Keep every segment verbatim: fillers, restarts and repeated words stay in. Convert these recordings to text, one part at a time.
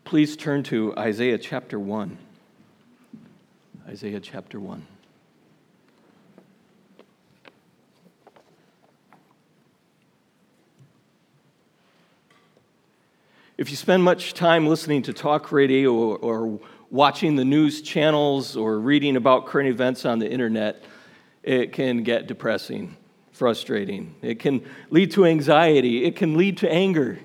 Please turn to Isaiah chapter one. Isaiah chapter one. If you spend much time listening to talk radio or, or watching the news channels or reading about current events on the internet, it can get depressing, frustrating. It can lead to anxiety. It can lead to anger.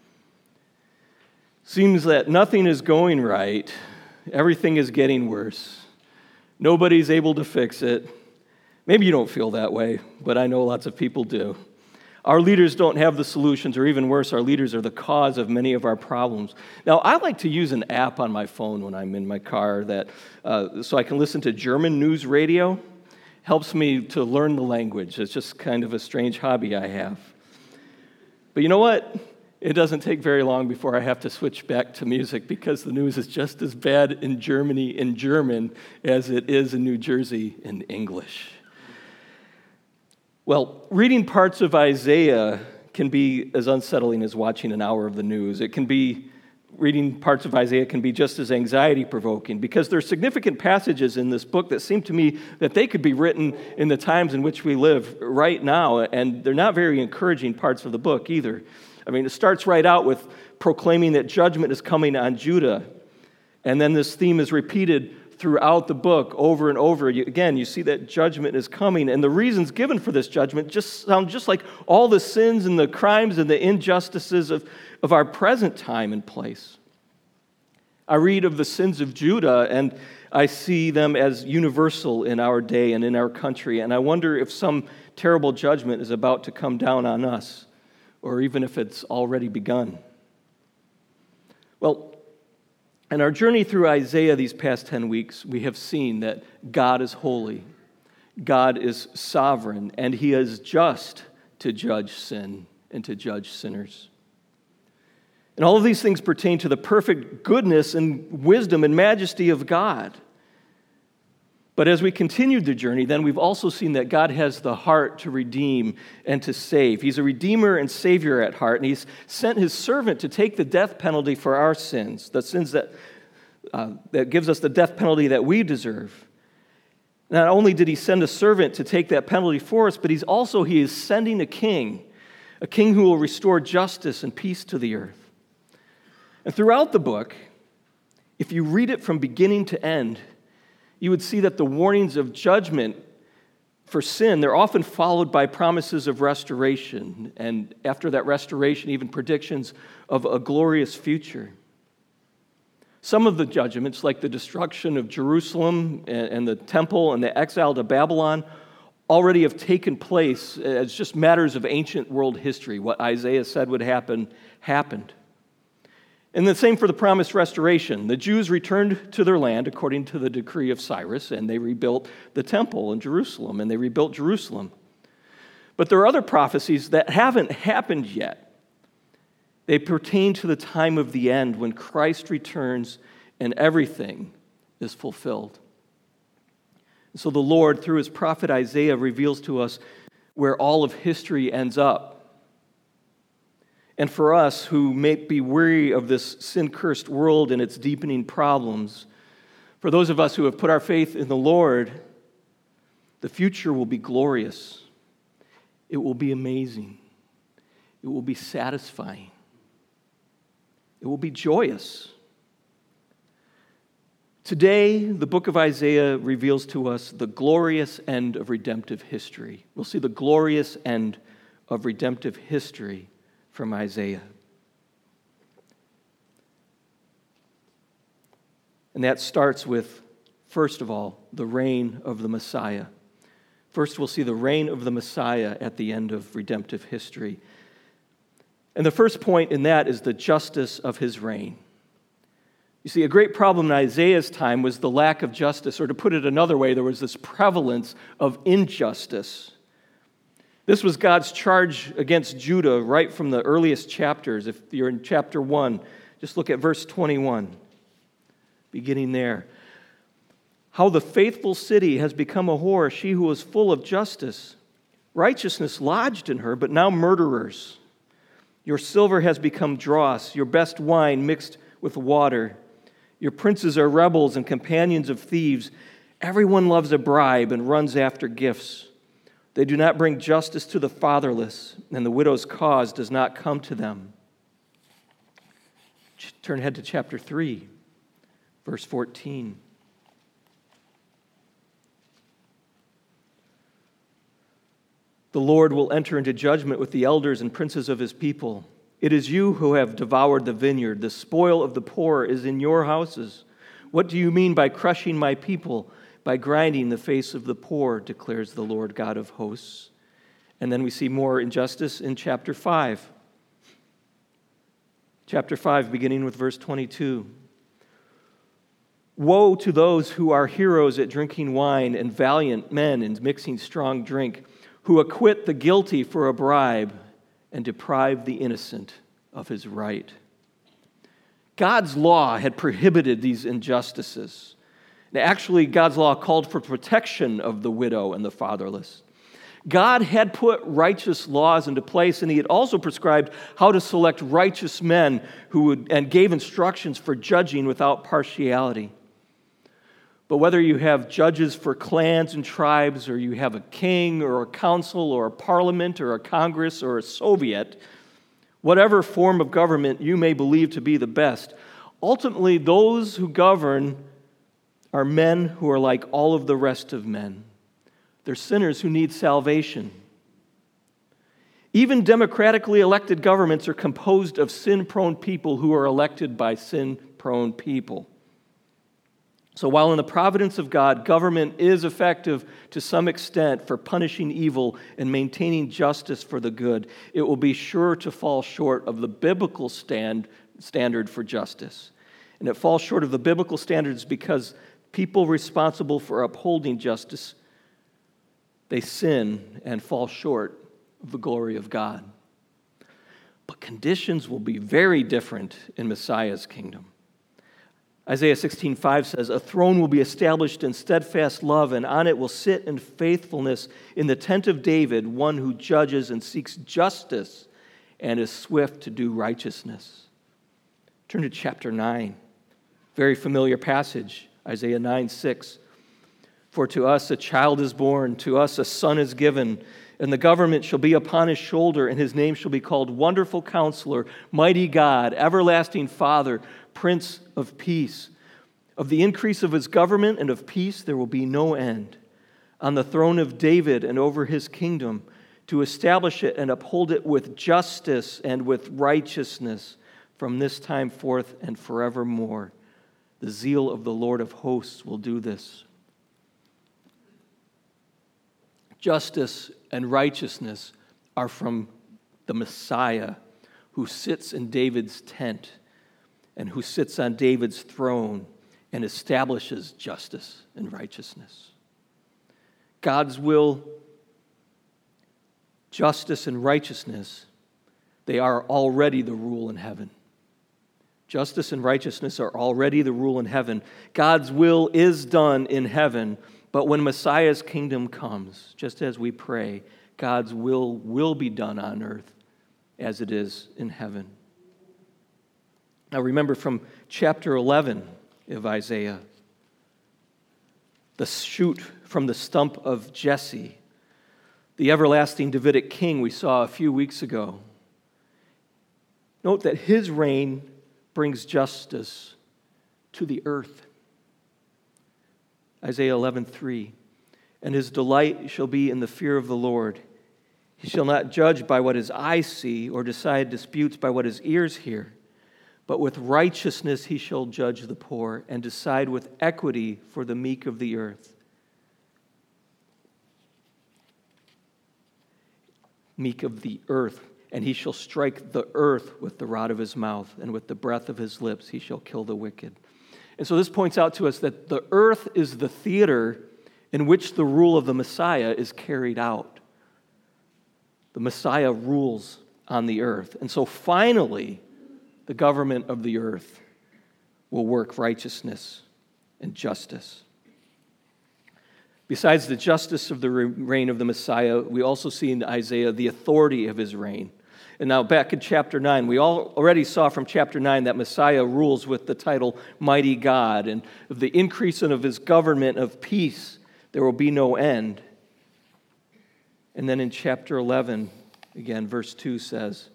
Seems that nothing is going right. Everything is getting worse. Nobody's able to fix it. Maybe you don't feel that way, but I know lots of people do. Our leaders don't have the solutions, or even worse, our leaders are the cause of many of our problems. Now, I like to use an app on my phone when I'm in my car that uh, so I can listen to German news radio. Helps me to learn the language. It's just kind of a strange hobby I have. But you know what? It doesn't take very long before I have to switch back to music because the news is just as bad in Germany in German as it is in New Jersey in English. Well, reading parts of Isaiah can be as unsettling as watching an hour of the news. It can be, reading parts of Isaiah can be just as anxiety-provoking because there are significant passages in this book that seem to me that they could be written in the times in which we live right now, and they're not very encouraging parts of the book either. I mean, it starts right out with proclaiming that judgment is coming on Judah, and then this theme is repeated throughout the book over and over. Again, you see that judgment is coming, and the reasons given for this judgment just sound just like all the sins and the crimes and the injustices of, of our present time and place. I read of the sins of Judah, and I see them as universal in our day and in our country, and I wonder if some terrible judgment is about to come down on us, or even if it's already begun. Well, in our journey through Isaiah these past ten weeks, we have seen that God is holy, God is sovereign, and He is just to judge sin and to judge sinners. And all of these things pertain to the perfect goodness and wisdom and majesty of God. But as we continued the journey, then we've also seen that God has the heart to redeem and to save. He's a redeemer and savior at heart, and He's sent His servant to take the death penalty for our sins, the sins that, uh, that gives us the death penalty that we deserve. Not only did He send a servant to take that penalty for us, but He's also He is sending a king, a king who will restore justice and peace to the earth. And throughout the book, if you read it from beginning to end, you would see that the warnings of judgment for sin, they're often followed by promises of restoration, and after that restoration, even predictions of a glorious future. Some of the judgments, like the destruction of Jerusalem and the temple and the exile to Babylon, already have taken place as just matters of ancient world history. What Isaiah said would happen, happened. And the same for the promised restoration. The Jews returned to their land according to the decree of Cyrus, and they rebuilt the temple in Jerusalem, and they rebuilt Jerusalem. But there are other prophecies that haven't happened yet. They pertain to the time of the end when Christ returns and everything is fulfilled. And so the Lord, through His prophet Isaiah, reveals to us where all of history ends up. And for us who may be weary of this sin-cursed world and its deepening problems, for those of us who have put our faith in the Lord, the future will be glorious. It will be amazing. It will be satisfying. It will be joyous. Today, the book of Isaiah reveals to us the glorious end of redemptive history. We'll see the glorious end of redemptive history from Isaiah. And that starts with, first of all, the reign of the Messiah. First, we'll see the reign of the Messiah at the end of redemptive history. And the first point in that is the justice of His reign. You see, a great problem in Isaiah's time was the lack of justice, or to put it another way, there was this prevalence of injustice. This was God's charge against Judah right from the earliest chapters. If you're in chapter one, just look at verse twenty-one, beginning there. How the faithful city has become a whore, she who was full of justice. Righteousness lodged in her, but now murderers. Your silver has become dross, your best wine mixed with water. Your princes are rebels and companions of thieves. Everyone loves a bribe and runs after gifts. They do not bring justice to the fatherless, and the widow's cause does not come to them. Turn ahead to chapter three, verse fourteen. The Lord will enter into judgment with the elders and princes of his people. It is you who have devoured the vineyard. The spoil of the poor is in your houses. What do you mean by crushing my people, by grinding the face of the poor, declares the Lord God of hosts. And then we see more injustice in chapter five. Chapter five, beginning with verse twenty-two. Woe to those who are heroes at drinking wine and valiant men in mixing strong drink, who acquit the guilty for a bribe and deprive the innocent of his right. God's law had prohibited these injustices. Now, actually, God's law called for protection of the widow and the fatherless. God had put righteous laws into place, and he had also prescribed how to select righteous men who would, and gave instructions for judging without partiality. But whether you have judges for clans and tribes, or you have a king or a council or a parliament or a congress or a Soviet, whatever form of government you may believe to be the best, ultimately those who govern are men who are like all of the rest of men. They're sinners who need salvation. Even democratically elected governments are composed of sin-prone people who are elected by sin-prone people. So while in the providence of God, government is effective to some extent for punishing evil and maintaining justice for the good, it will be sure to fall short of the biblical stand, standard for justice. And it falls short of the biblical standards because people responsible for upholding justice, they sin and fall short of the glory of God. But conditions will be very different in Messiah's kingdom. Isaiah sixteen five says, "A throne will be established in steadfast love, and on it will sit in faithfulness in the tent of David, one who judges and seeks justice and is swift to do righteousness." Turn to chapter nine. Very familiar passage, Isaiah nine six. "For to us a child is born, to us a son is given, and the government shall be upon his shoulder, and his name shall be called Wonderful Counselor, Mighty God, Everlasting Father, Prince of Peace. Of the increase of his government and of peace there will be no end. On the throne of David and over his kingdom, to establish it and uphold it with justice and with righteousness from this time forth and forevermore. The zeal of the Lord of hosts will do this." Justice and righteousness are from the Messiah who sits in David's tent and who sits on David's throne and establishes justice and righteousness. God's will, justice, and righteousness, they are already the rule in heaven. Justice and righteousness are already the rule in heaven. God's will is done in heaven, but when Messiah's kingdom comes, just as we pray, God's will will be done on earth as it is in heaven. Now remember from chapter eleven of Isaiah, the shoot from the stump of Jesse, the everlasting Davidic king we saw a few weeks ago. Note that his reign brings justice to the earth. Isaiah eleven three, "And his delight shall be in the fear of the Lord. He shall not judge by what his eyes see, or decide disputes by what his ears hear. But with righteousness he shall judge the poor, and decide with equity for the meek of the earth." Meek of the earth. "And he shall strike the earth with the rod of his mouth, and with the breath of his lips he shall kill the wicked." And so this points out to us that the earth is the theater in which the rule of the Messiah is carried out. The Messiah rules on the earth. And so finally, the government of the earth will work righteousness and justice. Besides the justice of the reign of the Messiah, we also see in Isaiah the authority of his reign. And now back in chapter nine, we all already saw from chapter nine that Messiah rules with the title Mighty God, and of the increase of his government of peace, there will be no end. And then in chapter eleven, again, verse two says,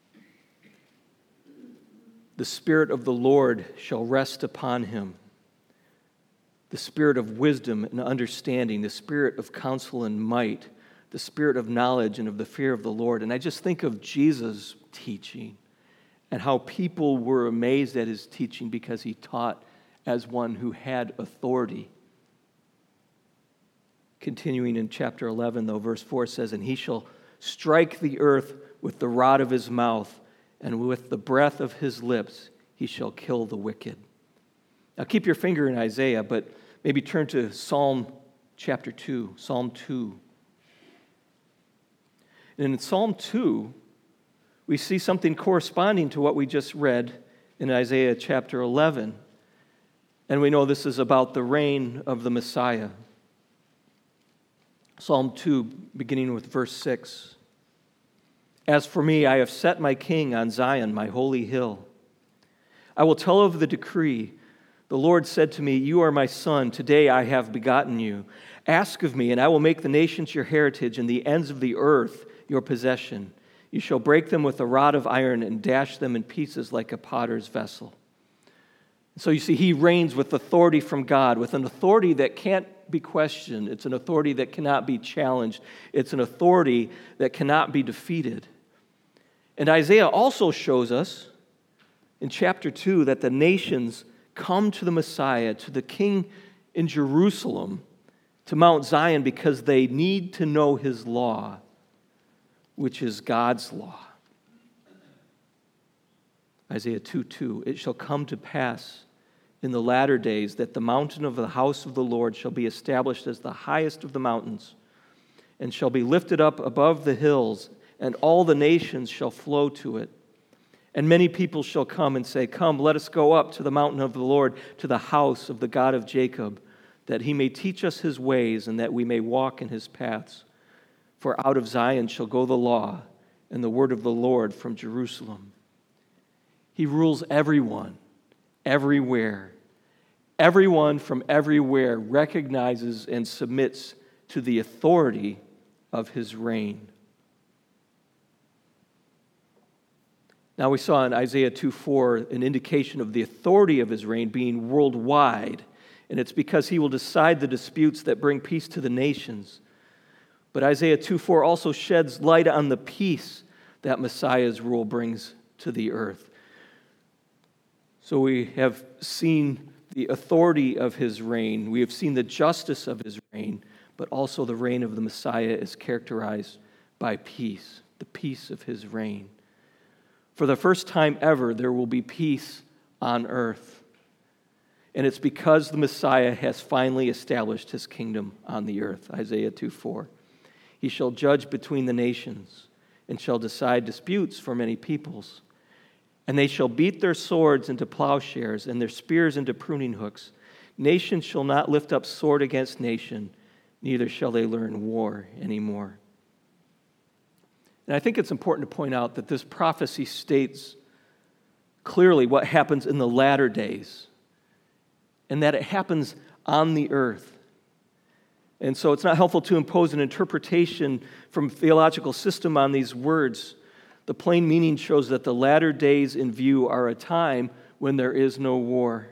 the Spirit of the Lord shall rest upon him, the Spirit of wisdom and understanding, the Spirit of counsel and might, the Spirit of knowledge and of the fear of the Lord. And I just think of Jesus' teaching and how people were amazed at his teaching because he taught as one who had authority. Continuing in chapter eleven, though, verse four says, and he shall strike the earth with the rod of his mouth, and with the breath of his lips he shall kill the wicked. Now keep your finger in Isaiah, but maybe turn to Psalm chapter two, Psalm two. And in Psalm two, we see something corresponding to what we just read in Isaiah chapter eleven. And we know this is about the reign of the Messiah. Psalm two, beginning with verse six. As for me, I have set my king on Zion, my holy hill. I will tell of the decree. The Lord said to me, you are my son. Today I have begotten you. Ask of me, and I will make the nations your heritage and the ends of the earth your possession. You shall break them with a rod of iron and dash them in pieces like a potter's vessel. So you see, he reigns with authority from God, with an authority that can't be questioned. It's an authority that cannot be challenged. It's an authority that cannot be defeated. And Isaiah also shows us in chapter two that the nations come to the Messiah, to the King in Jerusalem, to Mount Zion, because they need to know his law, which is God's law. Isaiah two two, it shall come to pass in the latter days that the mountain of the house of the Lord shall be established as the highest of the mountains, and shall be lifted up above the hills, and all the nations shall flow to it. And many people shall come and say, come, let us go up to the mountain of the Lord, to the house of the God of Jacob, that he may teach us his ways, and that we may walk in his paths. For out of Zion shall go the law, and the word of the Lord from Jerusalem. He rules everyone, everywhere. Everyone from everywhere recognizes and submits to the authority of his reign. Now we saw in Isaiah two four an indication of the authority of his reign being worldwide, and it's because he will decide the disputes that bring peace to the nations. But Isaiah two four also sheds light on the peace that Messiah's rule brings to the earth. So we have seen the authority of his reign. We have seen the justice of his reign, but also the reign of the Messiah is characterized by peace, the peace of his reign. For the first time ever, there will be peace on earth. And it's because the Messiah has finally established his kingdom on the earth, Isaiah two four. He shall judge between the nations and shall decide disputes for many peoples. And they shall beat their swords into plowshares and their spears into pruning hooks. Nation shall not lift up sword against nation, neither shall they learn war anymore. And I think it's important to point out that this prophecy states clearly what happens in the latter days, and that it happens on the earth. And so it's not helpful to impose an interpretation from theological system on these words. The plain meaning shows that the latter days in view are a time when there is no war.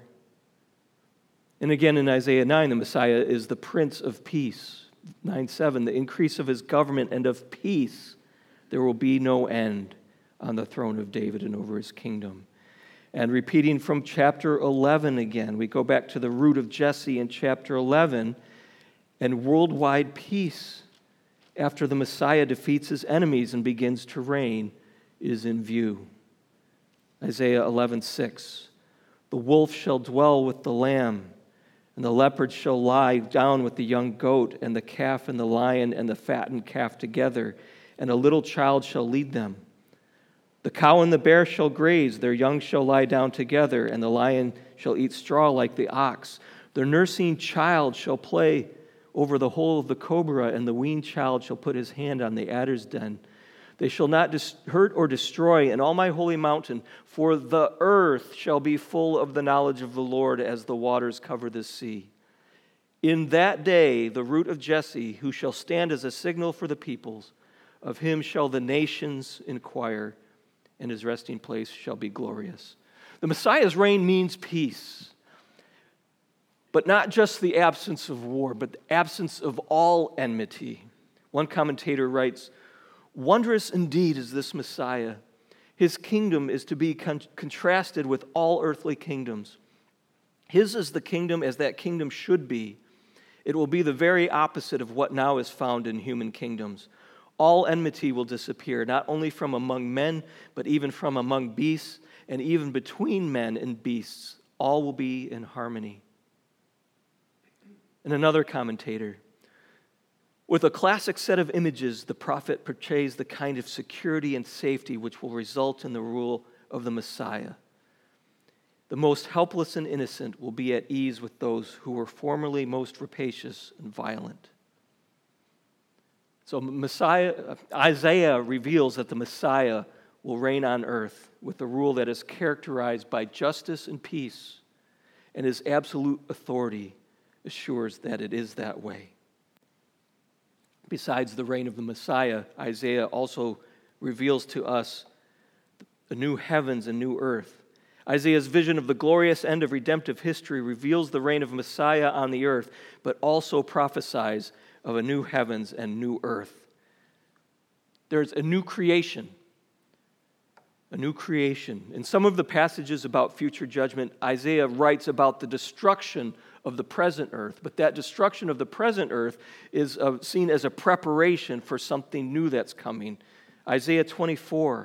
And again in Isaiah nine, the Messiah is the Prince of Peace. nine seven, the increase of his government and of peace. There will be no end on the throne of David and over his kingdom. And repeating from chapter eleven again, we go back to the root of Jesse in chapter eleven, and worldwide peace after the Messiah defeats his enemies and begins to reign is in view. Isaiah eleven six, the wolf shall dwell with the lamb, and the leopard shall lie down with the young goat, and the calf and the lion and the fattened calf together, and a little child shall lead them. The cow and the bear shall graze, their young shall lie down together, and the lion shall eat straw like the ox. Their nursing child shall play over the hole of the cobra, and the weaned child shall put his hand on the adder's den. They shall not dis- hurt or destroy in all my holy mountain, for the earth shall be full of the knowledge of the Lord as the waters cover the sea. In that day the root of Jesse, who shall stand as a signal for the peoples, of him shall the nations inquire, and his resting place shall be glorious. The Messiah's reign means peace, but not just the absence of war, but the absence of all enmity. One commentator writes, "Wondrous indeed is this Messiah. His kingdom is to be con- contrasted with all earthly kingdoms. His is the kingdom as that kingdom should be. It will be the very opposite of what now is found in human kingdoms. All enmity will disappear, not only from among men, but even from among beasts, and even between men and beasts. All will be in harmony." And another commentator, "With a classic set of images, the prophet portrays the kind of security and safety which will result in the rule of the Messiah. The most helpless and innocent will be at ease with those who were formerly most rapacious and violent." So Messiah, Isaiah reveals that the Messiah will reign on earth with a rule that is characterized by justice and peace, and his absolute authority assures that it is that way. Besides the reign of the Messiah, Isaiah also reveals to us the new heavens and new earth. Isaiah's vision of the glorious end of redemptive history reveals the reign of Messiah on the earth, but also prophesies of a new heavens and new earth. There's a new creation, a new creation. In some of the passages about future judgment, Isaiah writes about the destruction of the present earth, but that destruction of the present earth is uh, seen as a preparation for something new that's coming. Isaiah twenty-four,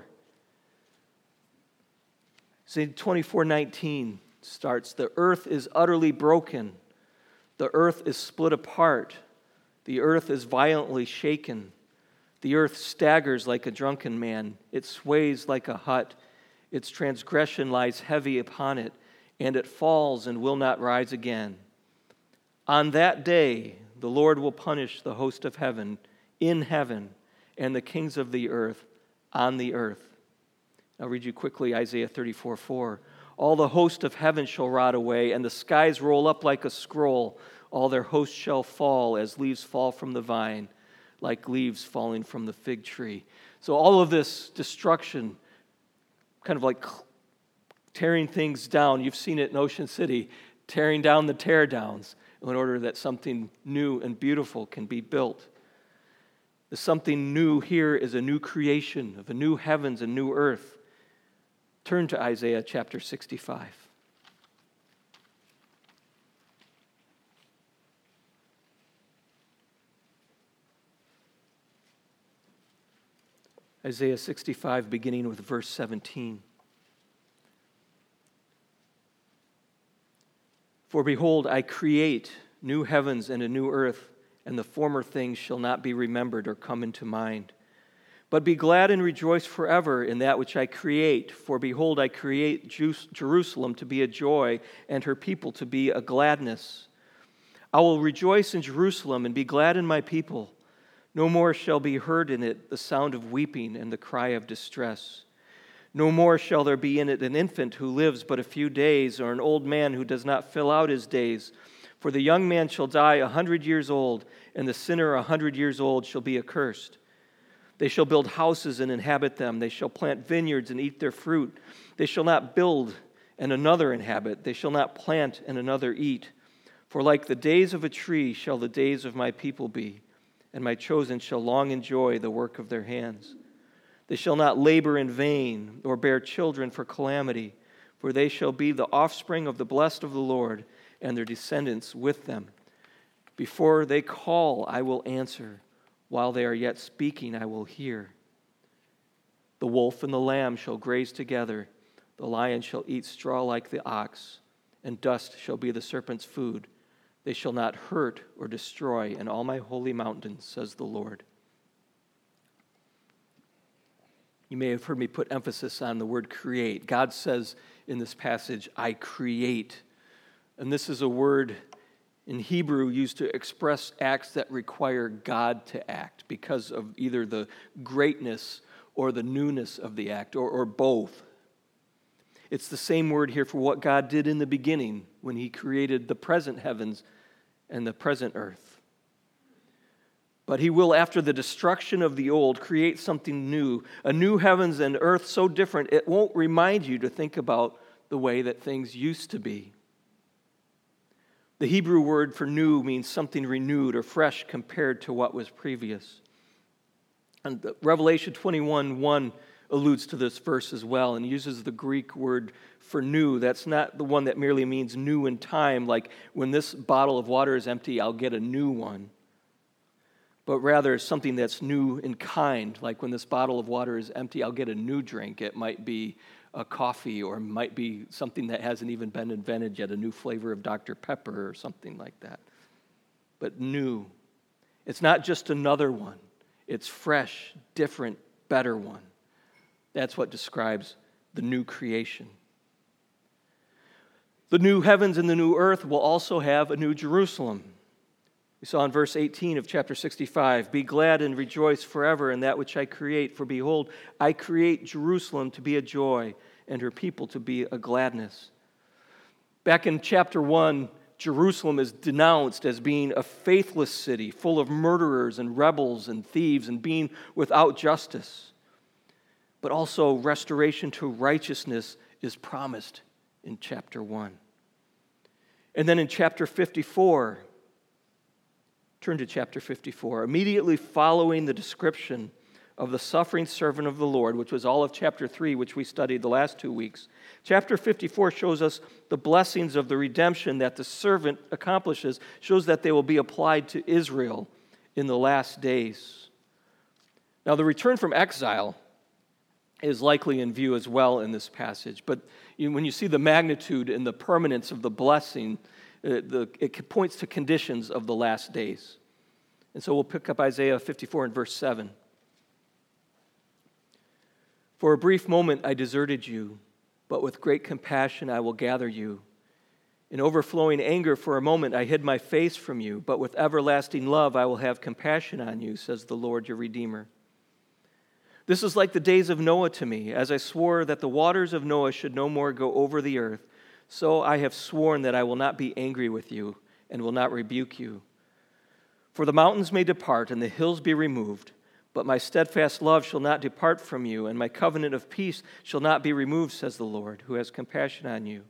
Isaiah twenty-four nineteen starts, "The earth is utterly broken, the earth is split apart, the earth is violently shaken, the earth staggers like a drunken man, it sways like a hut, its transgression lies heavy upon it, and it falls and will not rise again. On that day, the Lord will punish the host of heaven in heaven and the kings of the earth on the earth." I'll read you quickly Isaiah thirty-four four. "All the host of heaven shall rot away, and the skies roll up like a scroll. All their hosts shall fall as leaves fall from the vine, like leaves falling from the fig tree." So all of this destruction, kind of like tearing things down. You've seen it in Ocean City, tearing down the teardowns, in order that something new and beautiful can be built. The something new here is a new creation of a new heavens and new earth. Turn to Isaiah chapter sixty-five. Isaiah sixty-five, beginning with verse seventeen. "For behold, I create new heavens and a new earth, and the former things shall not be remembered or come into mind. But be glad and rejoice forever in that which I create. For behold, I create Jerusalem to be a joy, and her people to be a gladness. I will rejoice in Jerusalem and be glad in my people. No more shall be heard in it the sound of weeping and the cry of distress. No more shall there be in it an infant who lives but a few days, or an old man who does not fill out his days. For the young man shall die a hundred years old, and the sinner a hundred years old shall be accursed. They shall build houses and inhabit them. They shall plant vineyards and eat their fruit. They shall not build and another inhabit. They shall not plant and another eat. For like the days of a tree shall the days of my people be, and my chosen shall long enjoy the work of their hands. They shall not labor in vain, or bear children for calamity, for they shall be the offspring of the blessed of the Lord, and their descendants with them. Before they call, I will answer. While they are yet speaking, I will hear. The wolf and the lamb shall graze together. The lion shall eat straw like the ox, and dust shall be the serpent's food. They shall not hurt or destroy in all my holy mountains, says the Lord." You may have heard me put emphasis on the word create. God says in this passage, "I create." And this is a word in Hebrew used to express acts that require God to act because of either the greatness or the newness of the act, or, or both. It's the same word here for what God did in the beginning when he created the present heavens and the present earth. But he will, after the destruction of the old, create something new, a new heavens and earth so different it won't remind you to think about the way that things used to be. The Hebrew word for new means something renewed or fresh compared to what was previous. And Revelation twenty-one one alludes to this verse as well and uses the Greek word for new. That's not the one that merely means new in time, like when this bottle of water is empty, I'll get a new one. But rather something that's new in kind, like when this bottle of water is empty, I'll get a new drink. It might be a coffee, or might be something that hasn't even been invented yet, a new flavor of Doctor Pepper or something like that. But new. It's not just another one. It's fresh, different, better one. That's what describes the new creation. The new heavens and the new earth will also have a new Jerusalem. We saw in verse eighteen of chapter sixty-five, "Be glad and rejoice forever in that which I create, for behold, I create Jerusalem to be a joy, and her people to be a gladness." Back in chapter one, Jerusalem is denounced as being a faithless city, full of murderers and rebels and thieves, and being without justice. But also restoration to righteousness is promised in chapter one. And then in chapter fifty-four, turn to chapter fifty-four. Immediately following the description of the suffering servant of the Lord, which was all of chapter three, which we studied the last two weeks, chapter fifty-four shows us the blessings of the redemption that the servant accomplishes, shows that they will be applied to Israel in the last days. Now, the return from exile is likely in view as well in this passage, but when you see the magnitude and the permanence of the blessing, It, the, it points to conditions of the last days. And so we'll pick up Isaiah fifty-four and verse seven. "For a brief moment I deserted you, but with great compassion I will gather you. In overflowing anger for a moment I hid my face from you, but with everlasting love I will have compassion on you, says the Lord your Redeemer. This is like the days of Noah to me, as I swore that the waters of Noah should no more go over the earth. So I have sworn that I will not be angry with you and will not rebuke you. For the mountains may depart and the hills be removed, but my steadfast love shall not depart from you, and my covenant of peace shall not be removed, says the Lord, who has compassion on you.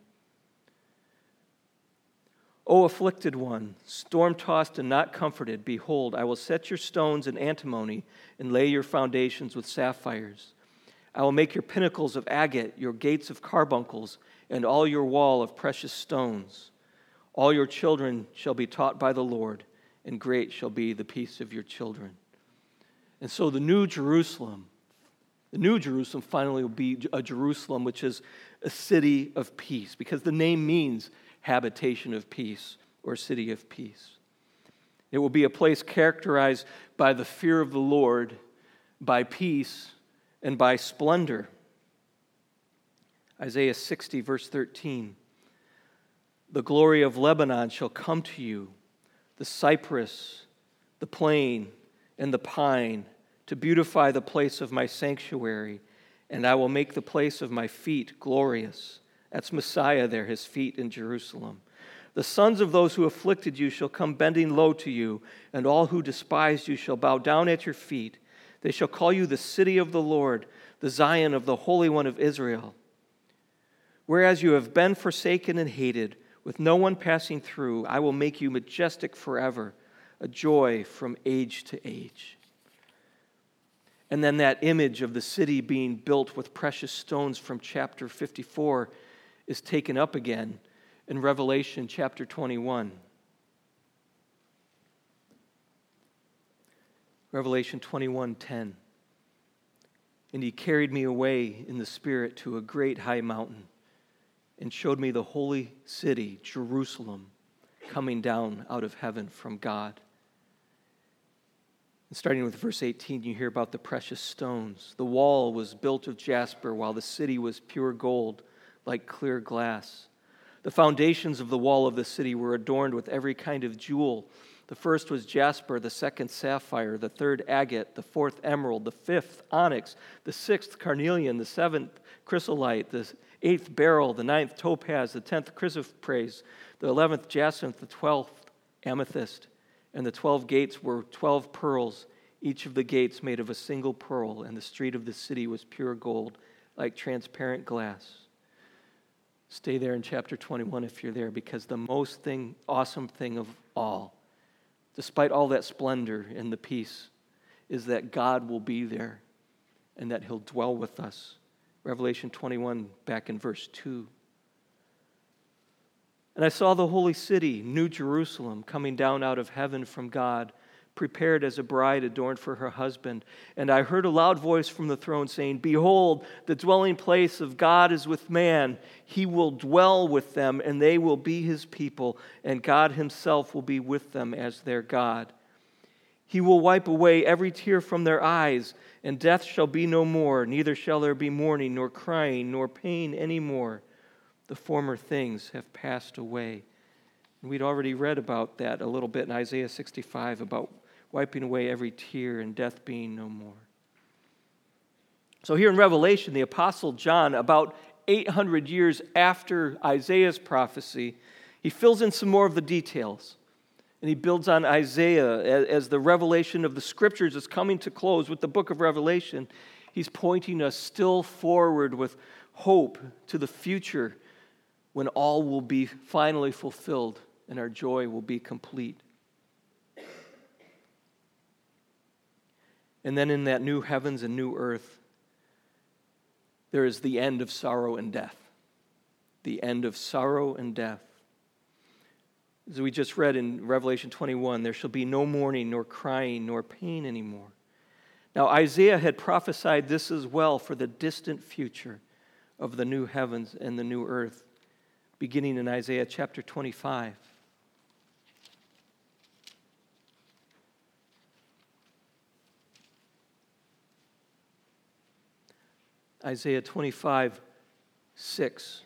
O afflicted one, storm-tossed and not comforted, behold, I will set your stones in antimony and lay your foundations with sapphires. I will make your pinnacles of agate, your gates of carbuncles, and all your wall of precious stones. All your children shall be taught by the Lord, and great shall be the peace of your children." And so the new Jerusalem, the new Jerusalem finally will be a Jerusalem which is a city of peace, because the name means habitation of peace or city of peace. It will be a place characterized by the fear of the Lord, by peace, and by splendor. Isaiah sixty, verse thirteen. "The glory of Lebanon shall come to you, the cypress, the plane, and the pine, to beautify the place of my sanctuary, and I will make the place of my feet glorious." That's Messiah there, his feet in Jerusalem. "The sons of those who afflicted you shall come bending low to you, and all who despised you shall bow down at your feet. They shall call you the city of the Lord, the Zion of the Holy One of Israel. Whereas you have been forsaken and hated, with no one passing through, I will make you majestic forever, a joy from age to age." And then that image of the city being built with precious stones from chapter fifty-four is taken up again in Revelation chapter twenty-one. Revelation twenty-one ten. "And he carried me away in the Spirit to a great high mountain, and showed me the holy city, Jerusalem, coming down out of heaven from God." And starting with verse eighteen, you hear about the precious stones. "The wall was built of jasper, while the city was pure gold, like clear glass. The foundations of the wall of the city were adorned with every kind of jewel. The first was jasper, the second sapphire, the third agate, the fourth emerald, the fifth onyx, the sixth carnelian, the seventh chrysolite, the eighth beryl, the ninth topaz, the tenth chrysoprase, the eleventh jacinth, the twelfth amethyst. And the twelve gates were twelve pearls, each of the gates made of a single pearl, and the street of the city was pure gold, like transparent glass. Stay there in chapter twenty-one if you're there, because the most thing, awesome thing of all, despite all that splendor and the peace, is that God will be there and that he'll dwell with us. Revelation twenty-one, back in verse two. And I saw the holy city, New Jerusalem, coming down out of heaven from God, prepared as a bride adorned for her husband. And I heard a loud voice from the throne saying, "Behold, the dwelling place of God is with man. He will dwell with them, and they will be his people, and God himself will be with them as their God. He will wipe away every tear from their eyes, and death shall be no more, neither shall there be mourning, nor crying, nor pain any more. The former things have passed away." And we'd already read about that a little bit in Isaiah sixty-five, about wiping away every tear and death being no more. So here in Revelation, the Apostle John, about eight hundred years after Isaiah's prophecy, he fills in some more of the details. And he builds on Isaiah as the revelation of the Scriptures is coming to close with the book of Revelation. He's pointing us still forward with hope to the future, when all will be finally fulfilled and our joy will be complete. And then in that new heavens and new earth, there is the end of sorrow and death. The end of sorrow and death. As we just read in Revelation twenty-one, there shall be no mourning, nor crying, nor pain anymore. Now Isaiah had prophesied this as well for the distant future of the new heavens and the new earth, beginning in Isaiah chapter twenty-five. Isaiah twenty-five, six.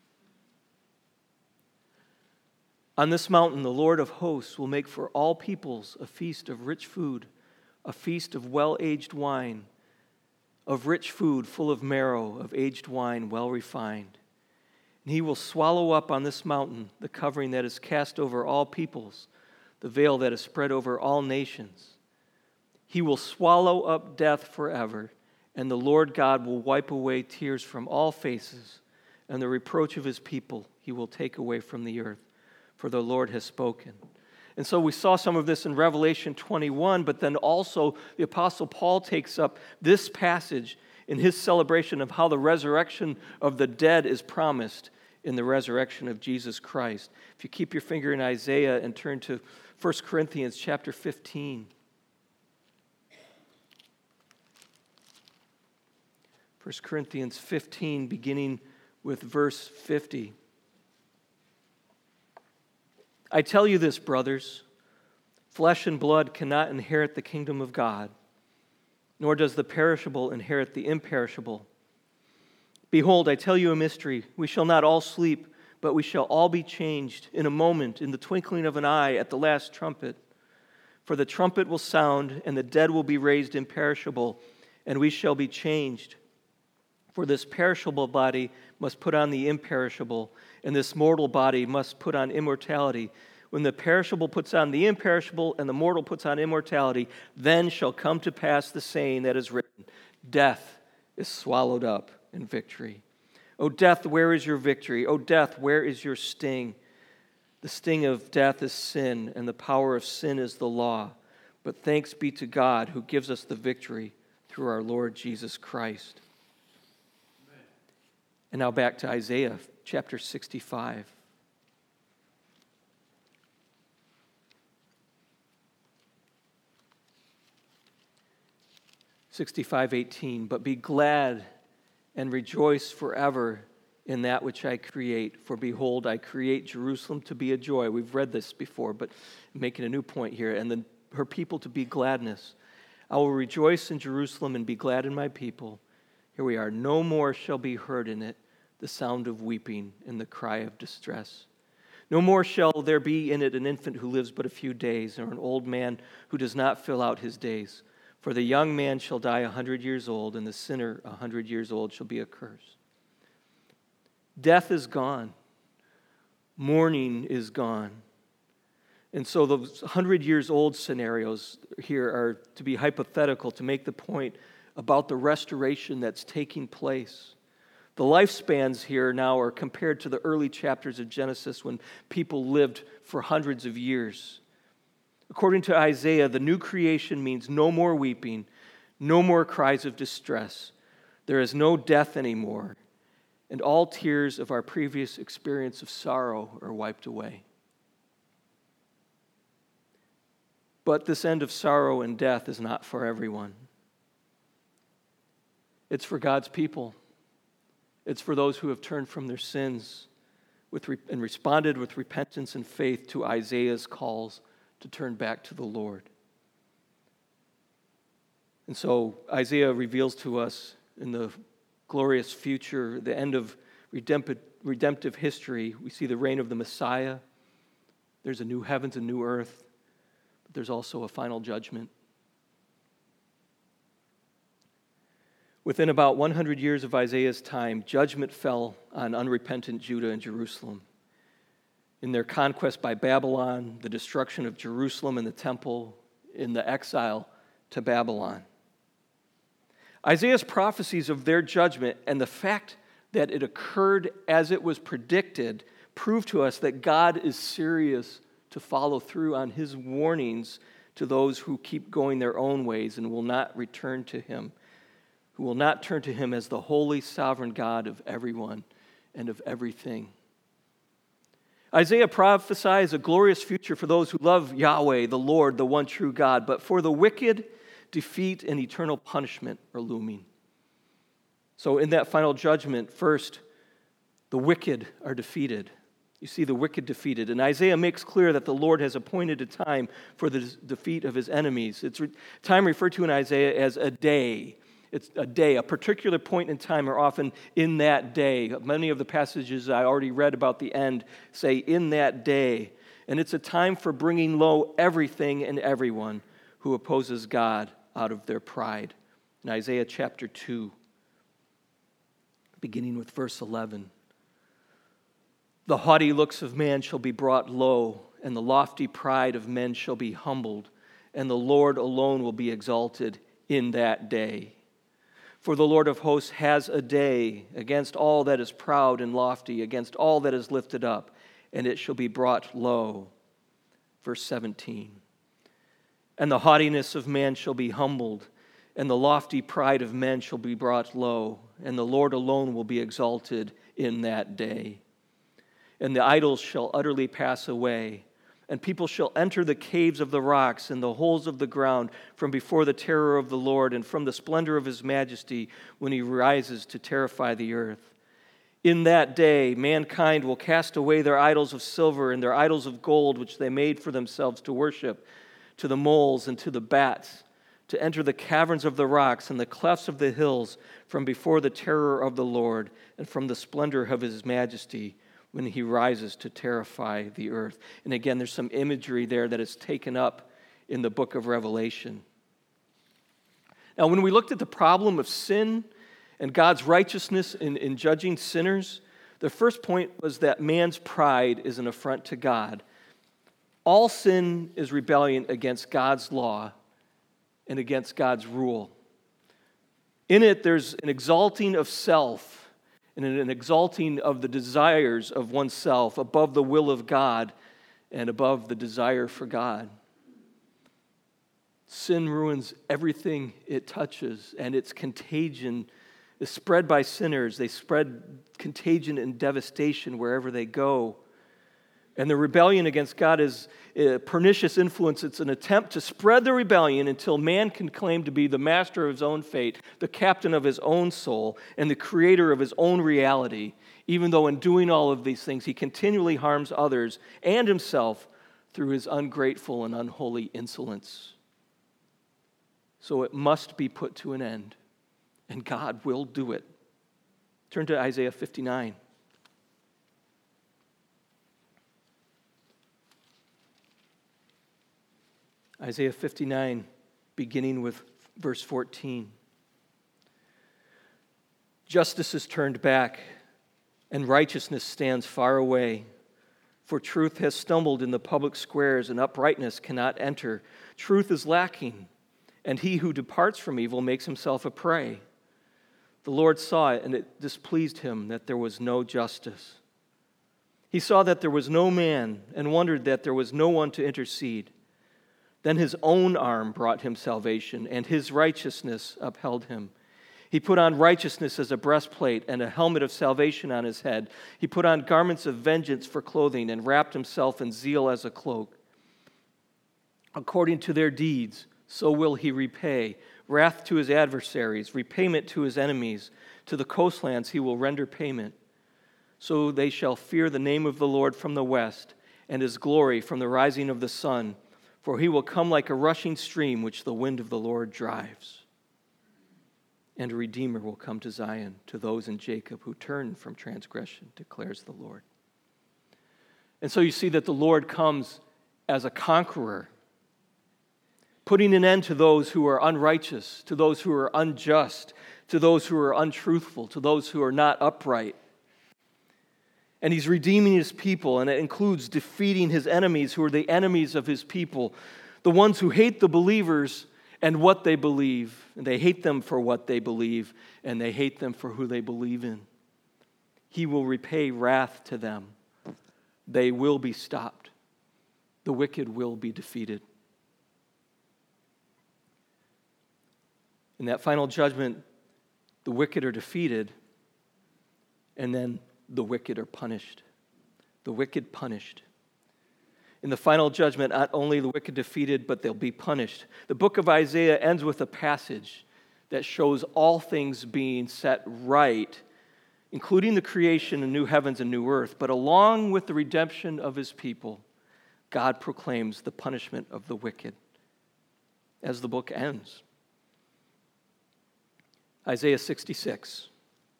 On this mountain the Lord of hosts will make for all peoples a feast of rich food, a feast of well-aged wine, of rich food full of marrow, of aged wine well refined. And he will swallow up on this mountain the covering that is cast over all peoples, the veil that is spread over all nations. He will swallow up death forever, and the Lord God will wipe away tears from all faces, and the reproach of his people he will take away from the earth, for the Lord has spoken. And so we saw some of this in Revelation twenty-one, but then also the Apostle Paul takes up this passage in his celebration of how the resurrection of the dead is promised in the resurrection of Jesus Christ. If you keep your finger in Isaiah and turn to First Corinthians chapter fifteen. First Corinthians fifteen, beginning with verse fifty. I tell you this, brothers, flesh and blood cannot inherit the kingdom of God, nor does the perishable inherit the imperishable. Behold, I tell you a mystery. We shall not all sleep, but we shall all be changed in a moment, in the twinkling of an eye, at the last trumpet. For the trumpet will sound, and the dead will be raised imperishable, and we shall be changed. For this perishable body must put on the imperishable, and this mortal body must put on immortality. When the perishable puts on the imperishable, and the mortal puts on immortality, then shall come to pass the saying that is written, death is swallowed up in victory. O death, where is your victory? O death, where is your sting? The sting of death is sin, and the power of sin is the law. But thanks be to God who gives us the victory through our Lord Jesus Christ. Amen. And now back to Isaiah chapter sixty-five. sixty-five eighteen, but be glad and rejoice forever in that which I create. For behold, I create Jerusalem to be a joy. We've read this before, but I'm making a new point here. And then her people to be gladness. I will rejoice in Jerusalem and be glad in my people. Here we are. No more shall be heard in it the sound of weeping and the cry of distress. No more shall there be in it an infant who lives but a few days, or an old man who does not fill out his days. For the young man shall die a hundred years old, and the sinner a hundred years old shall be accursed. Death is gone. Mourning is gone. And so those hundred years old scenarios here are to be hypothetical, to make the point about the restoration that's taking place. The lifespans here now are compared to the early chapters of Genesis when people lived for hundreds of years. According to Isaiah, the new creation means no more weeping, no more cries of distress. There is no death anymore, and all tears of our previous experience of sorrow are wiped away. But this end of sorrow and death is not for everyone. It's for God's people. It's for those who have turned from their sins with, and responded with repentance and faith to Isaiah's calls to turn back to the Lord. And so Isaiah reveals to us in the glorious future, the end of redemptive, redemptive history, we see the reign of the Messiah. There's a new heavens and new earth, but there's also a final judgment. Within about one hundred years of Isaiah's time, judgment fell on unrepentant Judah and Jerusalem. In their conquest by Babylon, the destruction of Jerusalem and the temple, in the exile to Babylon. Isaiah's prophecies of their judgment and the fact that it occurred as it was predicted prove to us that God is serious to follow through on his warnings to those who keep going their own ways and will not return to him, who will not turn to him as the holy, sovereign God of everyone and of everything. Isaiah prophesies a glorious future for those who love Yahweh, the Lord, the one true God, but for the wicked, defeat and eternal punishment are looming. So in that final judgment, first, the wicked are defeated. You see the wicked defeated. And Isaiah makes clear that the Lord has appointed a time for the defeat of his enemies. It's re- time referred to in Isaiah as a day. It's a day, a particular point in time, or often in that day. Many of the passages I already read about the end say in that day. And it's a time for bringing low everything and everyone who opposes God out of their pride. In Isaiah chapter two, beginning with verse eleven. The haughty looks of man shall be brought low, and the lofty pride of men shall be humbled, and the Lord alone will be exalted in that day. For the Lord of hosts has a day against all that is proud and lofty, against all that is lifted up, and it shall be brought low. Verse seventeen. And the haughtiness of man shall be humbled, and the lofty pride of men shall be brought low, and the Lord alone will be exalted in that day. And the idols shall utterly pass away, and people shall enter the caves of the rocks and the holes of the ground from before the terror of the Lord and from the splendor of his majesty when he rises to terrify the earth. In that day, mankind will cast away their idols of silver and their idols of gold, which they made for themselves to worship, to the moles and to the bats, to enter the caverns of the rocks and the clefts of the hills from before the terror of the Lord and from the splendor of his majesty, when he rises to terrify the earth. And again, there's some imagery there that is taken up in the book of Revelation. Now, when we looked at the problem of sin and God's righteousness in, in judging sinners, the first point was that man's pride is an affront to God. All sin is rebellion against God's law and against God's rule. In it, there's an exalting of self and an exalting of the desires of oneself above the will of God and above the desire for God. Sin ruins everything it touches, and its contagion is spread by sinners. They spread contagion and devastation wherever they go. And the rebellion against God is a pernicious influence. It's an attempt to spread the rebellion until man can claim to be the master of his own fate, the captain of his own soul, and the creator of his own reality, even though in doing all of these things, he continually harms others and himself through his ungrateful and unholy insolence. So it must be put to an end, and God will do it. Turn to Isaiah fifty-nine. Isaiah fifty-nine, beginning with verse fourteen. Justice is turned back, and righteousness stands far away. For truth has stumbled in the public squares, and uprightness cannot enter. Truth is lacking, and he who departs from evil makes himself a prey. The Lord saw it, and it displeased him that there was no justice. He saw that there was no man, and wondered that there was no one to intercede. Then his own arm brought him salvation, and his righteousness upheld him. He put on righteousness as a breastplate and a helmet of salvation on his head. He put on garments of vengeance for clothing and wrapped himself in zeal as a cloak. According to their deeds, so will he repay. Wrath to his adversaries, repayment to his enemies. To the coastlands he will render payment. So they shall fear the name of the Lord from the west, and his glory from the rising of the sun. For he will come like a rushing stream which the wind of the Lord drives. And a Redeemer will come to Zion, to those in Jacob who turn from transgression, declares the Lord. And so you see that the Lord comes as a conqueror, putting an end to those who are unrighteous, to those who are unjust, to those who are untruthful, to those who are not upright. And he's redeeming his people, and it includes defeating his enemies, who are the enemies of his people, the ones who hate the believers and what they believe. And they hate them for what they believe, and they hate them for who they believe in. He will repay wrath to them. They will be stopped. The wicked will be defeated. In that final judgment, the wicked are defeated, and then the wicked are punished. The wicked punished. In the final judgment, not only the wicked defeated, but they'll be punished. The book of Isaiah ends with a passage that shows all things being set right, including the creation of new heavens and new earth. But along with the redemption of his people, God proclaims the punishment of the wicked as the book ends. Isaiah sixty-six.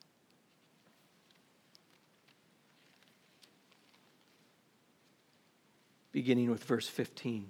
Beginning with verse fifteen.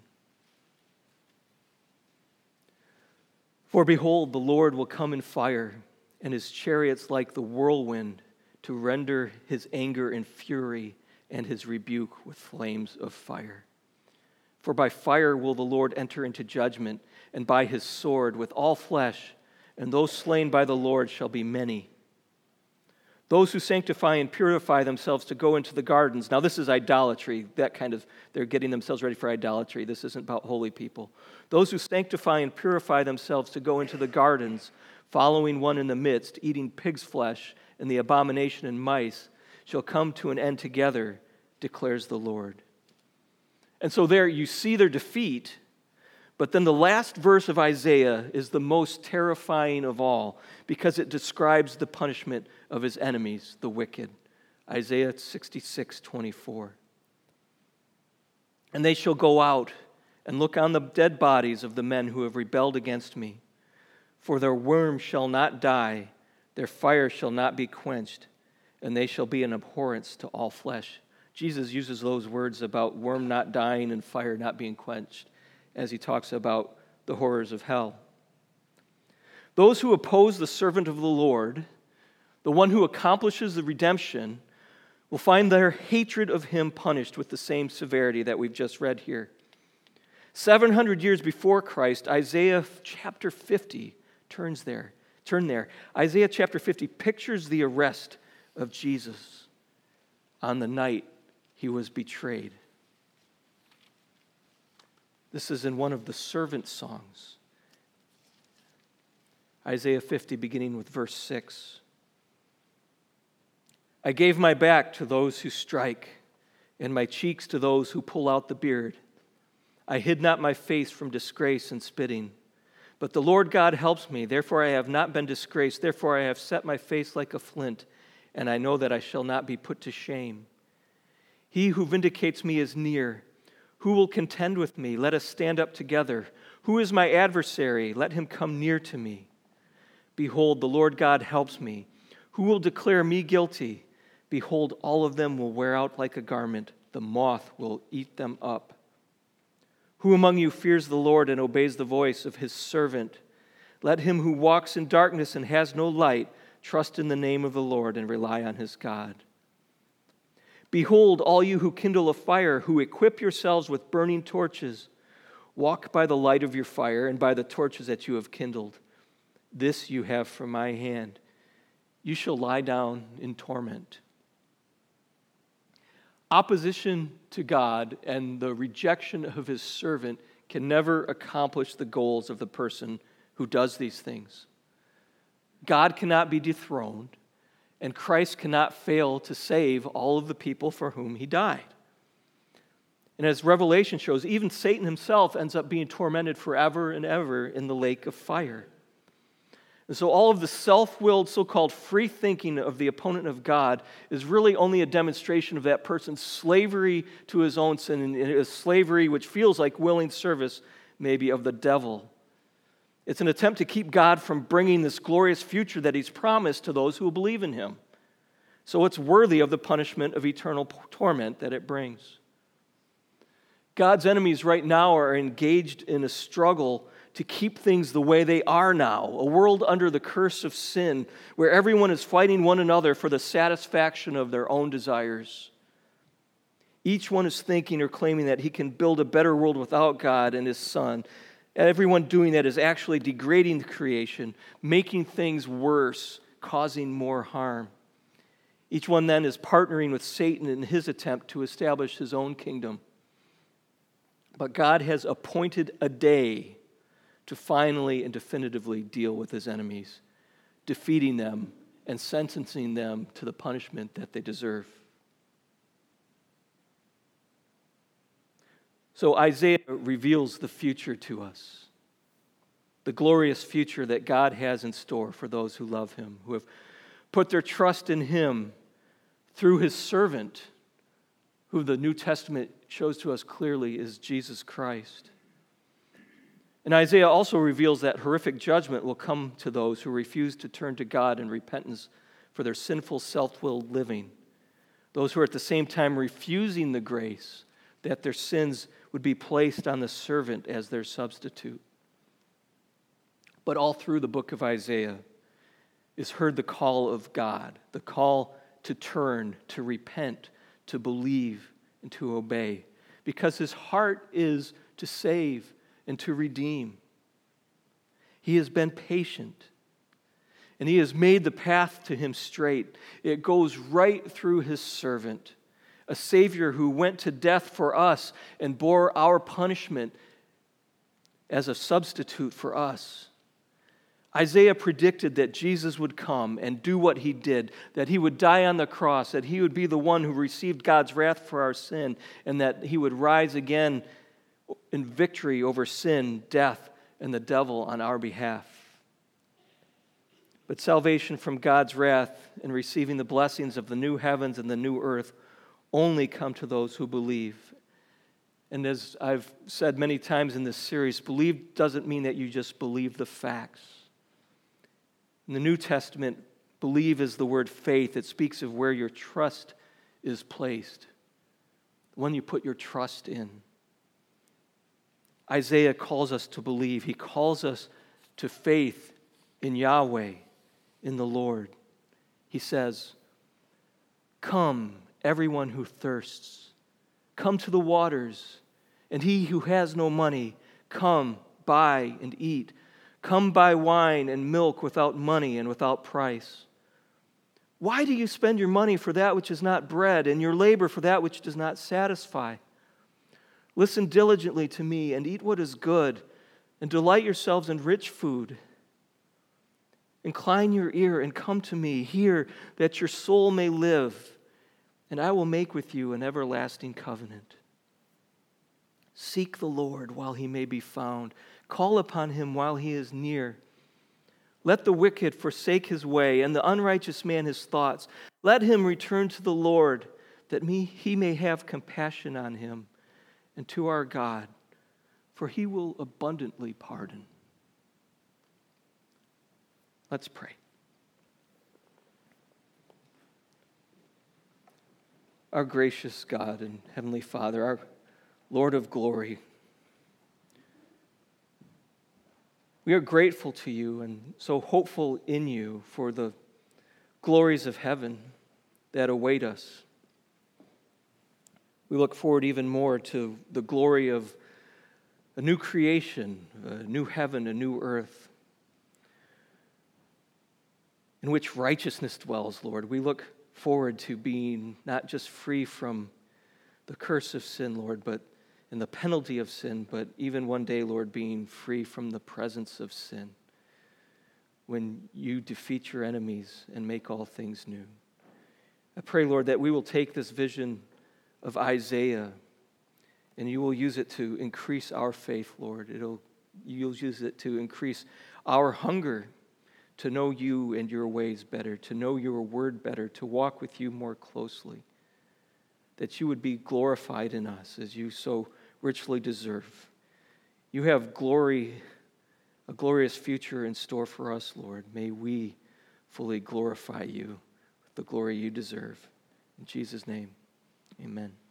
For behold, the Lord will come in fire, and his chariots like the whirlwind, to render his anger in fury and his rebuke with flames of fire. For by fire will the Lord enter into judgment, and by his sword with all flesh, and those slain by the Lord shall be many. Those who sanctify and purify themselves to go into the gardens. Now this is idolatry, that kind of, they're getting themselves ready for idolatry. This isn't about holy people. Those who sanctify and purify themselves to go into the gardens, following one in the midst, eating pig's flesh and the abomination and mice, shall come to an end together, declares the Lord. And so there you see their defeat. But then the last verse of Isaiah is the most terrifying of all, because it describes the punishment of his enemies, the wicked. Isaiah sixty-six twenty-four. And they shall go out and look on the dead bodies of the men who have rebelled against me. For their worm shall not die, their fire shall not be quenched, and they shall be an abhorrence to all flesh. Jesus uses those words about worm not dying and fire not being quenched as he talks about the horrors of hell. Those who oppose the servant of the Lord, the one who accomplishes the redemption, will find their hatred of him punished with the same severity that we've just read here. seven hundred years before Christ, Isaiah chapter fifty turns there. Turn there. Isaiah chapter fifty pictures the arrest of Jesus on the night he was betrayed. This is in one of the servant songs. Isaiah fifty, beginning with verse six. I gave my back to those who strike, and my cheeks to those who pull out the beard. I hid not my face from disgrace and spitting. But the Lord God helps me, therefore I have not been disgraced. Therefore I have set my face like a flint, and I know that I shall not be put to shame. He who vindicates me is near. Who will contend with me? Let us stand up together. Who is my adversary? Let him come near to me. Behold, the Lord God helps me. Who will declare me guilty? Behold, all of them will wear out like a garment. The moth will eat them up. Who among you fears the Lord and obeys the voice of his servant? Let him who walks in darkness and has no light trust in the name of the Lord and rely on his God. Behold, all you who kindle a fire, who equip yourselves with burning torches, walk by the light of your fire and by the torches that you have kindled. This you have from my hand. You shall lie down in torment. Opposition to God and the rejection of his servant can never accomplish the goals of the person who does these things. God cannot be dethroned, and Christ cannot fail to save all of the people for whom he died. And as Revelation shows, even Satan himself ends up being tormented forever and ever in the lake of fire. And so all of the self-willed, so-called free thinking of the opponent of God is really only a demonstration of that person's slavery to his own sin, and a slavery which feels like willing service, maybe, of the devil. It's an attempt to keep God from bringing this glorious future that he's promised to those who will believe in him. So it's worthy of the punishment of eternal torment that it brings. God's enemies right now are engaged in a struggle to keep things the way they are now, a world under the curse of sin, where everyone is fighting one another for the satisfaction of their own desires. Each one is thinking or claiming that he can build a better world without God and his Son. Everyone doing that is actually degrading the creation, making things worse, causing more harm. Each one then is partnering with Satan in his attempt to establish his own kingdom. But God has appointed a day to finally and definitively deal with his enemies, defeating them and sentencing them to the punishment that they deserve. So Isaiah reveals the future to us, the glorious future that God has in store for those who love him, who have put their trust in him through his servant, who the New Testament shows to us clearly is Jesus Christ. And Isaiah also reveals that horrific judgment will come to those who refuse to turn to God in repentance for their sinful, self-willed living. Those who are at the same time refusing the grace that their sins would be placed on the servant as their substitute. But all through the book of Isaiah is heard the call of God, the call to turn, to repent, to believe, and to obey, because his heart is to save and to redeem. He has been patient, and he has made the path to him straight. It goes right through his servant, a Savior who went to death for us and bore our punishment as a substitute for us. Isaiah predicted that Jesus would come and do what he did, that he would die on the cross, that he would be the one who received God's wrath for our sin, and that he would rise again in victory over sin, death, and the devil on our behalf. But salvation from God's wrath and receiving the blessings of the new heavens and the new earth only come to those who believe. And as I've said many times in this series, believe doesn't mean that you just believe the facts. In the New Testament, believe is the word faith. It speaks of where your trust is placed, the one you put your trust in. Isaiah calls us to believe. He calls us to faith in Yahweh, in the Lord. He says, "Come, everyone who thirsts, come to the waters, and he who has no money, come, buy and eat. Come buy wine and milk without money and without price. Why do you spend your money for that which is not bread, and your labor for that which does not satisfy? Listen diligently to me and eat what is good, and delight yourselves in rich food. Incline your ear and come to me. Hear that your soul may live, and I will make with you an everlasting covenant. Seek the Lord while he may be found. Call upon him while he is near. Let the wicked forsake his way, and the unrighteous man his thoughts. Let him return to the Lord, that me, he may have compassion on him, and to our God, for he will abundantly pardon." Let's pray. Our gracious God and Heavenly Father, our Lord of glory, We are grateful to you and so hopeful in you for the glories of heaven that await us. We look forward even more to the glory of a new creation, a new heaven, a new earth, in which righteousness dwells, Lord. We look forward to being not just free from the curse of sin, Lord, but in the penalty of sin, but even one day, Lord, being free from the presence of sin when you defeat your enemies and make all things new. I pray, Lord, that we will take this vision of Isaiah and you will use it to increase our faith, Lord. It'll, you'll use it to increase our hunger to know you and your ways better, to know your word better, to walk with you more closely, that you would be glorified in us as you so richly deserve. You have glory, a glorious future in store for us, Lord. May we fully glorify you with the glory you deserve. In Jesus' name, amen.